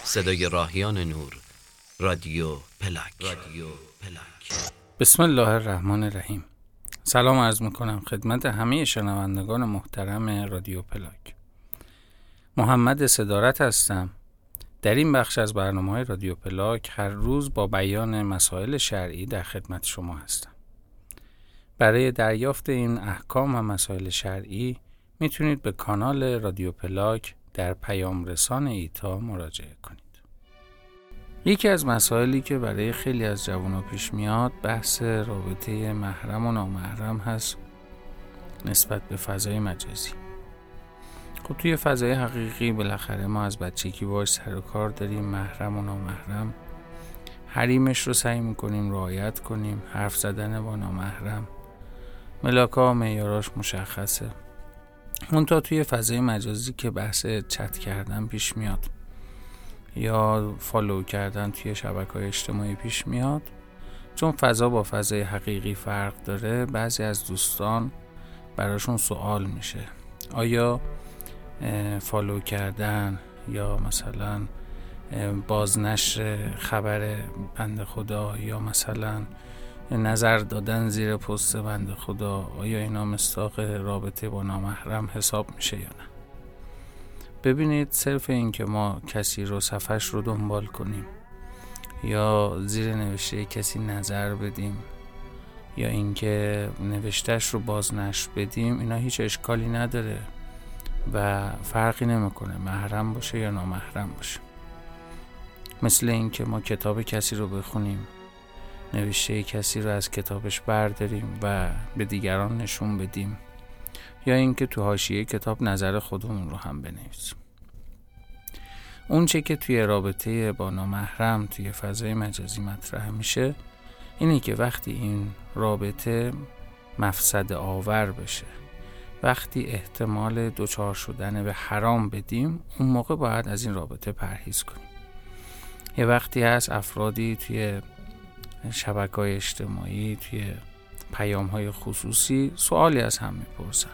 صدای راهیان نور، رادیو پلاک. بسم الله الرحمن الرحیم. سلام عرض میکنم خدمت همه شنوندگان محترم رادیو پلاک. محمد صدارت هستم. در این بخش از برنامه‌های رادیو پلاک هر روز با بیان مسائل شرعی در خدمت شما هستم. برای دریافت این احکام و مسائل شرعی میتونید به کانال رادیو پلاک در پیام رسان ایتا مراجعه کنید. یکی از مسائلی که برای خیلی از جوانان پیش میاد بحث رابطه محرم و نامحرم هست نسبت به فضای مجازی. خب توی فضای حقیقی بالاخره ما از بچگی باهاش سر و کار داریم، محرم و نامحرم. حریمش رو سعی میکنیم رعایت کنیم، حرف زدن با نامحرم، ملاک‌ها و معیاراش مشخصه. منتها توی فضای مجازی که بحث چت کردن پیش میاد یا فالو کردن توی شبکه‌های اجتماعی پیش میاد، چون فضا با فضای حقیقی فرق داره، بعضی از دوستان براشون سوال میشه آیا فالو کردن یا مثلا بازنشر خبر بنده خدا یا مثلا نظر دادن زیر پست بنده خدا، آیا اینا مصداق رابطه با نامحرم حساب میشه یا نه؟ ببینید، صرف این که ما کسی رو صفحش رو دنبال کنیم یا زیر نوشته کسی نظر بدیم یا اینکه نوشتهش رو بازنشر بدیم، اینا هیچ اشکالی نداره و فرقی نمیکنه محرم باشه یا نامحرم باشه. مثل این که ما کتاب کسی رو بخونیم، نوشته کسی رو از کتابش برداریم و به دیگران نشون بدیم، یا اینکه تو حاشیه کتاب نظر خودمون رو هم بنویسیم. اون چه که توی رابطه با نامحرم توی فضای مجازی مطرح میشه اینه که وقتی این رابطه مفسد آور بشه، وقتی احتمال دچار شدن به حرام بدیم، اون موقع باید از این رابطه پرهیز کنیم. یه وقتی هست افرادی توی شبکه‌های اجتماعی، توی پیام‌های خصوصی سوالی از هم میپرسن.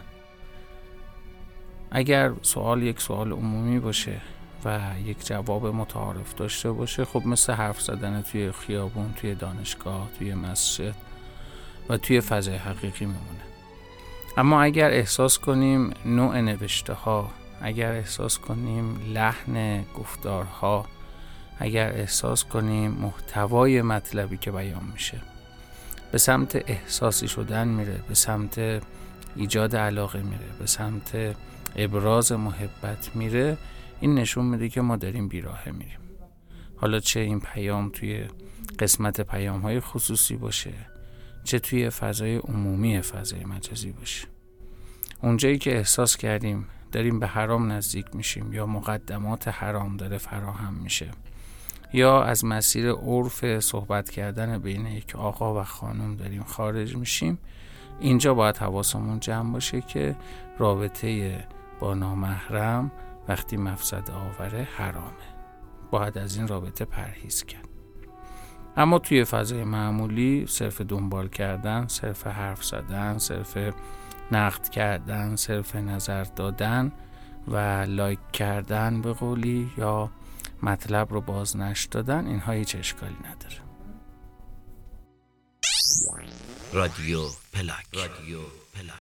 اگر سوال یک سوال عمومی باشه و یک جواب متعارف داشته باشه، خب مثل حرف زدن توی خیابون، توی دانشگاه، توی مسجد و توی فضای حقیقی میمونه. اما اگر احساس کنیم نوع نوشته ها، اگر احساس کنیم لحن گفتارها، اگر احساس کنیم محتوای مطلبی که بیان میشه به سمت احساسی شدن میره، به سمت ایجاد علاقه میره، به سمت ابراز محبت میره، این نشون میده که ما داریم بیراهه میریم. حالا چه این پیام توی قسمت پیام‌های خصوصی باشه، چه توی فضای عمومی فضای مجازی باشه، اونجایی که احساس کردیم داریم به حرام نزدیک میشیم یا مقدمات حرام داره فراهم میشه یا از مسیر عرف صحبت کردن بین یک آقا و خانم داریم خارج میشیم، اینجا باید حواسمون جمع باشه که رابطه با نامحرم وقتی مفسد آوره حرامه، باید از این رابطه پرهیز کرد. اما توی فضای معمولی صرف دنبال کردن، صرف حرف زدن، صرف نقد کردن، صرف نظر دادن و لایک کردن به قولی یا مطلب رو بازنشر دادن، اینها هیچ اشکالی نداره. رادیو پلاک.